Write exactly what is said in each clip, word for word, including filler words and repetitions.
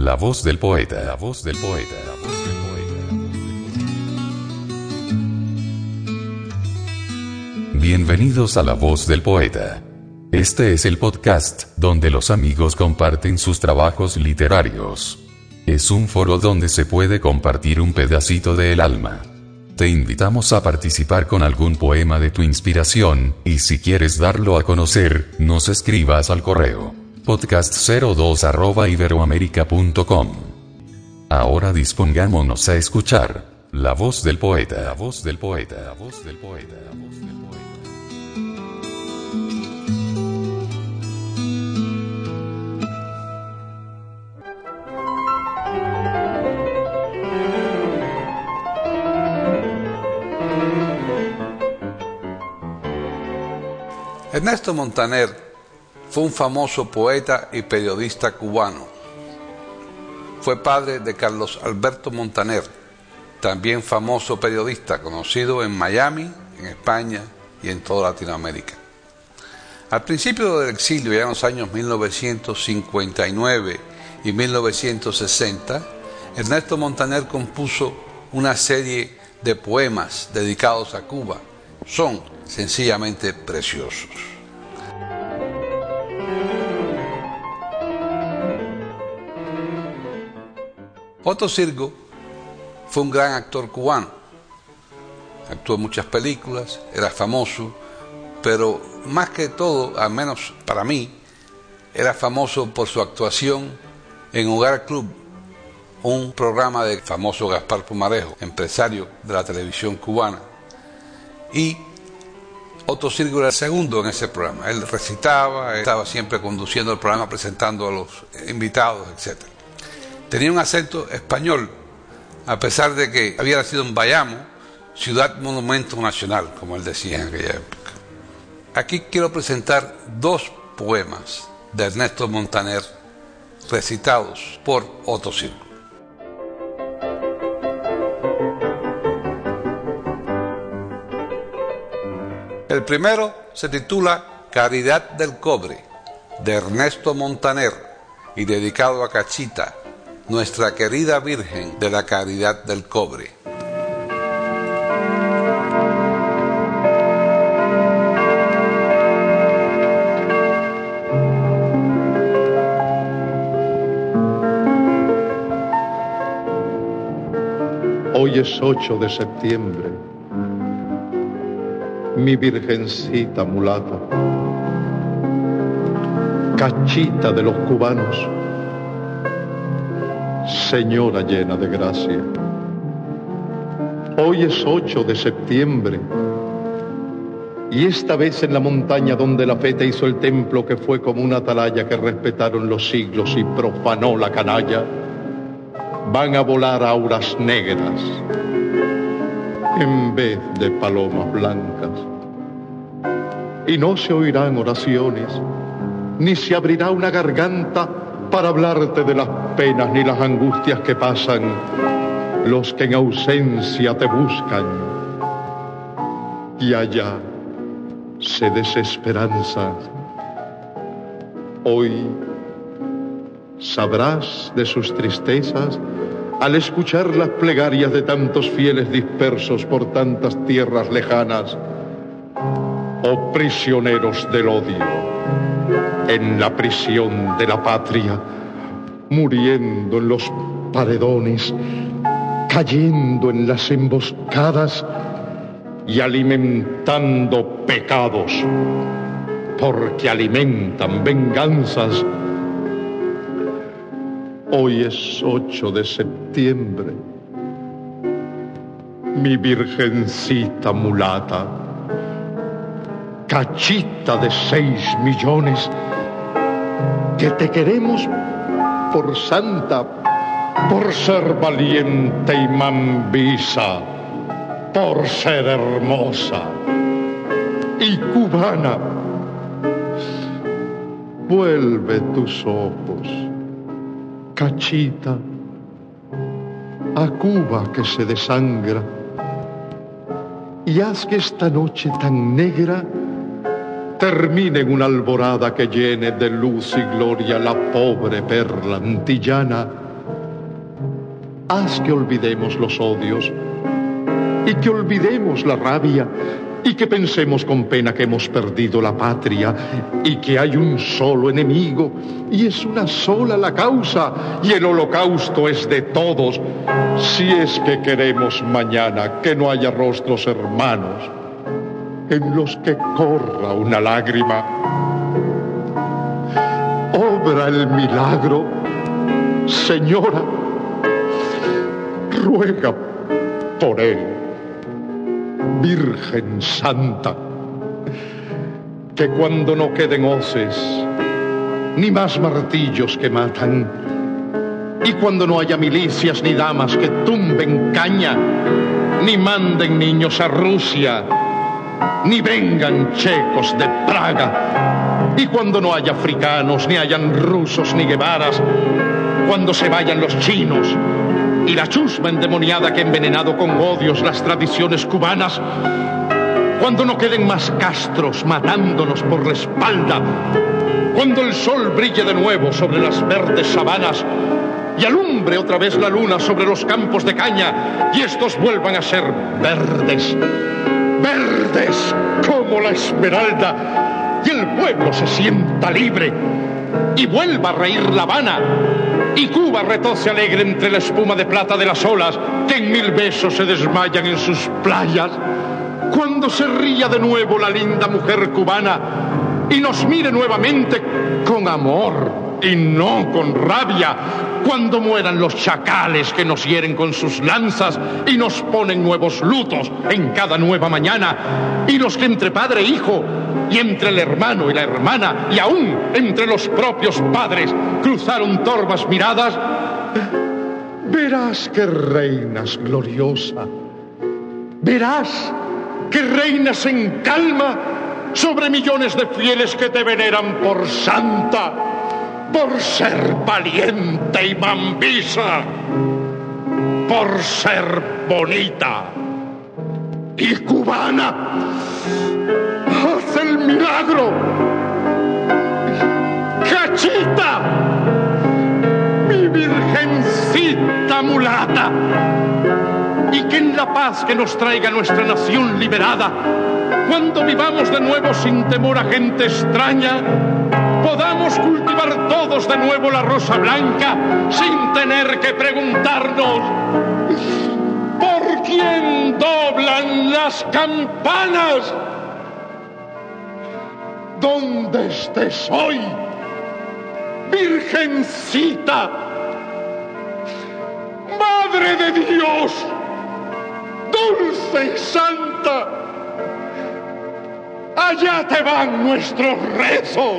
La voz del poeta, la voz del poeta, la voz del poeta. Bienvenidos a La Voz del Poeta. Este es el podcast donde los amigos comparten sus trabajos literarios. Es un foro donde se puede compartir un pedacito del alma. Te invitamos a participar con algún poema de tu inspiración, y si quieres darlo a conocer, nos escribas al correo podcast cero dos arroba iberoamerica punto com. Ahora dispongámonos a escuchar La Voz del Poeta, la voz del poeta, la voz del poeta, la voz del poeta. Ernesto Montaner fue un famoso poeta y periodista cubano. Fue padre de Carlos Alberto Montaner, también famoso periodista, conocido en Miami, en España y en toda Latinoamérica. Al principio del exilio, ya en los años mil novecientos cincuenta y nueve y mil novecientos sesenta, Ernesto Montaner compuso una serie de poemas dedicados a Cuba. Son sencillamente preciosos. Otto Sirgo fue un gran actor cubano. Actuó en muchas películas, era famoso, pero más que todo, al menos para mí, era famoso por su actuación en Hogar Club, un programa del famoso Gaspar Pumarejo, empresario de la televisión cubana. Y Otto Sirgo era el segundo en ese programa. Él recitaba, estaba siempre conduciendo el programa, presentando a los invitados, etcétera. Tenía un acento español, a pesar de que había nacido en Bayamo, ciudad monumento nacional, como él decía en aquella época. Aquí quiero presentar dos poemas de Ernesto Montaner, recitados por Otto Sirgo. El primero se titula Caridad del Cobre, de Ernesto Montaner, y dedicado a Cachita, nuestra querida Virgen de la Caridad del Cobre. Hoy es ocho de septiembre. Mi virgencita mulata, Cachita de los cubanos, señora llena de gracia. Hoy es ocho de septiembre, y esta vez en la montaña donde la fe te hizo el templo, que fue como una atalaya que respetaron los siglos y profanó la canalla, van a volar auras negras en vez de palomas blancas. Y no se oirán oraciones, ni se abrirá una garganta para hablarte de las penas ni las angustias que pasan los que en ausencia te buscan. Y allá se desesperanza. Hoy sabrás de sus tristezas al escuchar las plegarias de tantos fieles dispersos por tantas tierras lejanas, oh prisioneros del odio, en la prisión de la patria, muriendo en los paredones, cayendo en las emboscadas y alimentando pecados, porque alimentan venganzas. Hoy es ocho de septiembre. Mi virgencita mulata, Cachita de seis millones, que te queremos por santa, por ser valiente y mambisa, por ser hermosa y cubana. Vuelve tus ojos, Cachita, a Cuba que se desangra, y haz que esta noche tan negra termine en una alborada que llene de luz y gloria la pobre perla antillana haz que olvidemos los odios y que olvidemos la rabia y que pensemos con pena que hemos perdido la patria y que hay un solo enemigo y es una sola la causa y el holocausto es de todos, si es que queremos mañana que no haya rostros hermanos en los que corra una lágrima. Obra el milagro, señora, ruega por él. Virgen Santa, que cuando no queden hoces, ni más martillos que matan, y cuando no haya milicias ni damas que tumben caña, ni manden niños a Rusia, ni vengan checos de Praga, y cuando no haya africanos, ni hayan rusos ni guevaras, cuando se vayan los chinos, y la chusma endemoniada que ha envenenado con odios las tradiciones cubanas, cuando no queden más castros matándonos por la espalda, cuando el sol brille de nuevo sobre las verdes sabanas y alumbre otra vez la luna sobre los campos de caña y estos vuelvan a ser verdes, verdes como la esmeralda, y el pueblo se sienta libre y vuelva a reír La Habana y Cuba retoce alegre entre la espuma de plata de las olas que en mil besos se desmayan en sus playas, cuando se ría de nuevo la linda mujer cubana y nos mire nuevamente con amor y no con rabia, cuando mueran los chacales que nos hieren con sus lanzas y nos ponen nuevos lutos en cada nueva mañana, y los que entre padre e hijo y entre el hermano y la hermana y aún entre los propios padres cruzaron torvas miradas, verás que reinas gloriosa, verás que reinas en calma sobre millones de fieles que te veneran por santa, por ser valiente y mambisa, por ser bonita y cubana. ¡Haz el milagro! ¡Cachita! ¡Mi virgencita mulata! Y que en la paz que nos traiga nuestra nación liberada, cuando vivamos de nuevo sin temor a gente extraña, podamos cultivar todos de nuevo la rosa blanca sin tener que preguntarnos ¿por quién doblan las campanas? ¿Dónde estés hoy, Virgencita, Madre de Dios, dulce y santa? Allá te van nuestros rezos,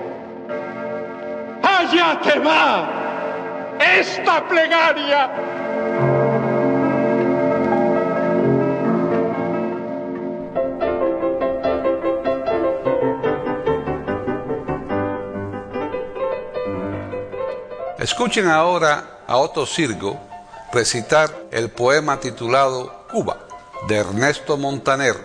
allá te va esta plegaria. Escuchen ahora a Otto Sirgo recitar el poema titulado Cuba, de Ernesto Montaner.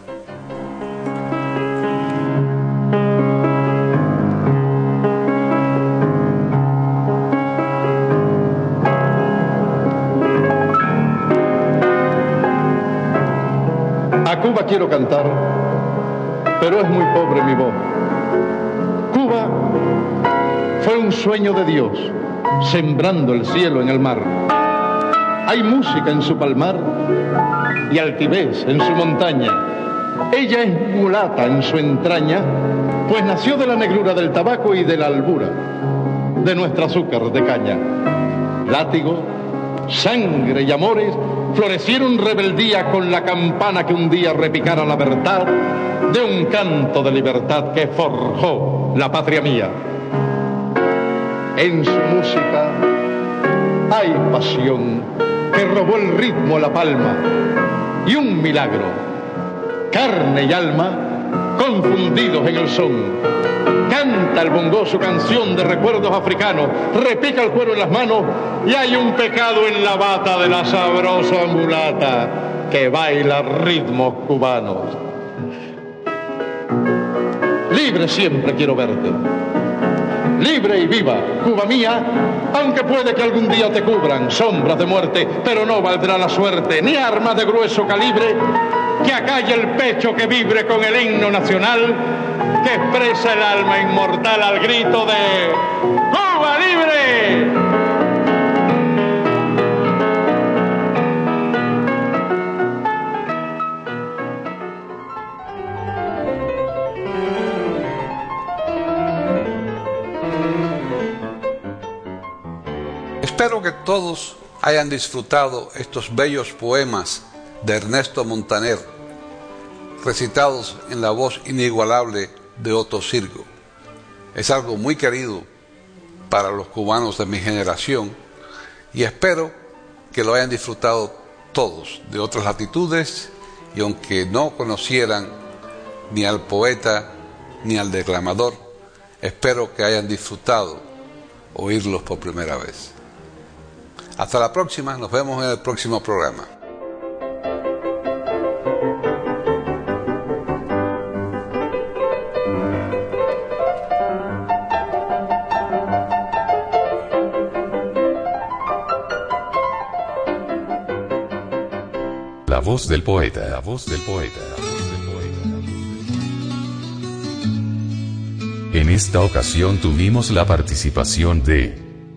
A Cuba quiero cantar, pero es muy pobre mi voz. Cuba fue un sueño de Dios, sembrando el cielo en el mar. Hay música en su palmar y altivez en su montaña. Ella es mulata en su entraña, pues nació de la negrura del tabaco y de la albura de nuestro azúcar de caña. Látigo, sangre y amores florecieron rebeldía con la campana que un día repicara la verdad de un canto de libertad que forjó la patria mía. En su música hay pasión que robó el ritmo a la palma y un milagro, carne y alma confundidos en el son. Canta el bongo su canción de recuerdos africanos, repica el cuero en las manos y hay un pecado en la bata de la sabrosa mulata que baila ritmos cubanos. Libre siempre quiero verte, libre y viva, Cuba mía, aunque puede que algún día te cubran sombras de muerte, pero no valdrá la suerte ni arma de grueso calibre que acalle el pecho que vibre con el himno nacional que expresa el alma inmortal al grito de ¡Cuba libre! Espero que todos hayan disfrutado estos bellos poemas de Ernesto Montaner, recitados en la voz inigualable de Otto Sirgo. Es algo muy querido para los cubanos de mi generación y espero que lo hayan disfrutado todos de otras latitudes y aunque no conocieran ni al poeta ni al declamador, espero que hayan disfrutado oírlos por primera vez. Hasta la próxima, nos vemos en el próximo programa. La voz del poeta, la voz del poeta, la voz del poeta. En esta ocasión tuvimos la participación de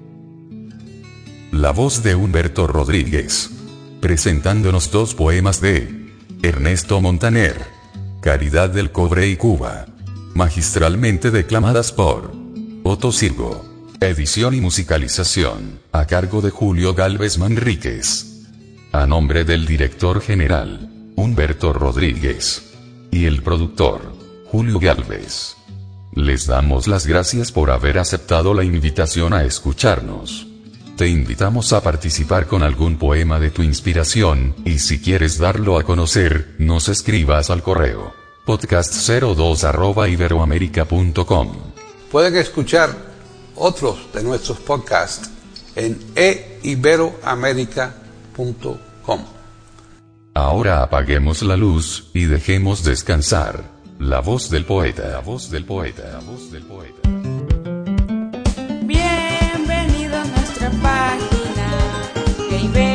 la voz de Humberto Rodríguez, presentándonos dos poemas de Ernesto Montaner, Caridad del Cobre y Cuba, magistralmente declamadas por Otto Sirgo. Edición y musicalización, a cargo de Julio Gálvez Manríquez. A nombre del director general, Humberto Rodríguez, y el productor, Julio Gálvez. Les damos las gracias por haber aceptado la invitación a escucharnos. Te invitamos a participar con algún poema de tu inspiración, y si quieres darlo a conocer, nos escribas al correo podcast cero dos arroba iberoamerica punto com. Pueden escuchar otros de nuestros podcasts en e iberoamerica punto com. Ahora apaguemos la luz y dejemos descansar la voz del poeta, la voz del poeta, la voz del poeta. Bienvenido a nuestra página de Ibero.